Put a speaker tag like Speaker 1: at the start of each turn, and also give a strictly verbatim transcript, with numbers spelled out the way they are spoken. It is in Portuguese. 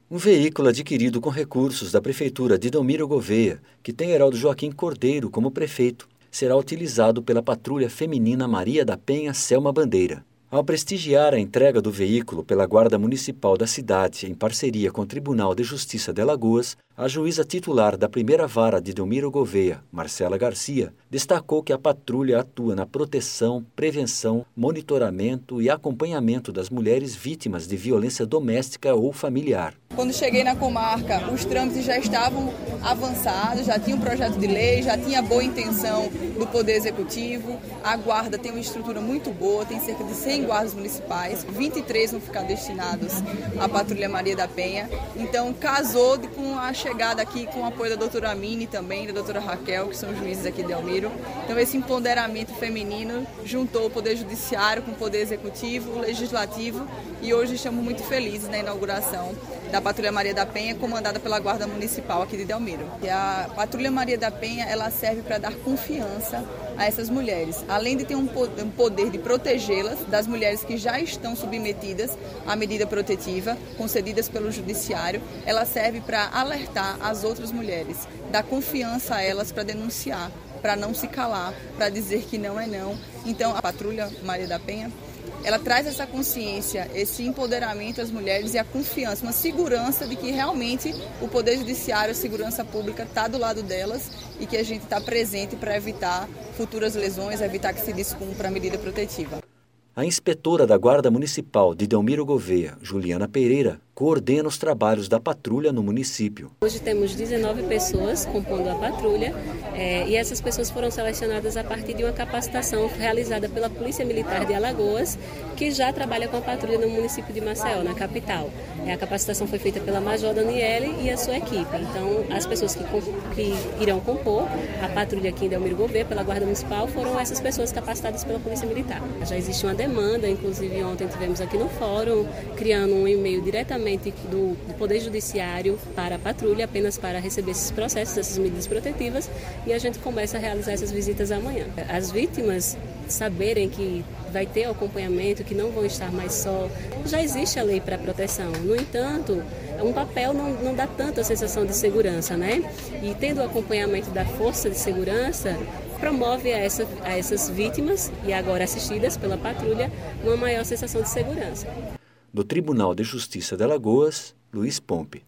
Speaker 1: Um veículo adquirido com recursos da Prefeitura de Delmiro Gouveia, que tem Heraldo Joaquim Cordeiro como prefeito, será utilizado pela Patrulha Feminina Maria da Penha Selma Bandeira. Ao prestigiar a entrega do veículo pela Guarda Municipal da cidade em parceria com o Tribunal de Justiça de Alagoas, a juíza titular da primeira vara de Delmiro Gouveia, Marcela Garcia, destacou que a patrulha atua na proteção, prevenção, monitoramento e acompanhamento das mulheres vítimas de violência doméstica ou familiar.
Speaker 2: Quando cheguei na comarca, os trâmites já estavam avançados, já tinha um projeto de lei, já tinha boa intenção do Poder Executivo. A Guarda tem uma estrutura muito boa, tem cerca de cem guardas municipais, vinte e três vão ficar destinados à Patrulha Maria da Penha. Então, casou com a chegada aqui com o apoio da doutora Amine também, da doutora Raquel, que são juízes aqui de Delmiro. Então, esse empoderamento feminino juntou o Poder Judiciário com o Poder Executivo, o Legislativo, e hoje estamos muito felizes na inauguração da Patrulha Maria da Penha, comandada pela Guarda Municipal aqui de Delmiro. E a Patrulha Maria da Penha, ela serve para dar confiança a essas mulheres, além de ter um poder de protegê-las das mulheres que já estão submetidas à medida protetiva concedidas pelo Judiciário. Ela serve para alertar as outras mulheres, dar confiança a elas para denunciar, para não se calar, para dizer que não é não. Então, a Patrulha Maria da Penha, ela traz essa consciência, esse empoderamento às mulheres e a confiança, uma segurança de que realmente o Poder Judiciário, a segurança pública está do lado delas e que a gente está presente para evitar futuras lesões, evitar que se descumpra a medida protetiva.
Speaker 1: A inspetora da Guarda Municipal de Delmiro Gouveia, Juliana Pereira, coordena os trabalhos da patrulha no município.
Speaker 3: Hoje temos dezenove pessoas compondo a patrulha é, e essas pessoas foram selecionadas a partir de uma capacitação realizada pela Polícia Militar de Alagoas, que já trabalha com a patrulha no município de Maceió, na capital. É, a capacitação foi feita pela Major Daniele e a sua equipe. Então, as pessoas que, que irão compor a patrulha aqui em Delmiro Gouveia, pela Guarda Municipal, foram essas pessoas capacitadas pela Polícia Militar. Já existe uma demanda, inclusive ontem tivemos aqui no fórum, criando um e-mail diretamente Do, do Poder Judiciário para a patrulha, apenas para receber esses processos, essas medidas protetivas, e a gente começa a realizar essas visitas amanhã. As vítimas saberem que vai ter acompanhamento, que não vão estar mais só. Já existe a lei para proteção, no entanto, um papel não, não dá tanta sensação de segurança, né? E tendo o acompanhamento da força de segurança, promove a, essa, a essas vítimas, e agora assistidas pela patrulha, uma maior sensação de segurança.
Speaker 1: Do Tribunal de Justiça de Alagoas, Luiz Pompe.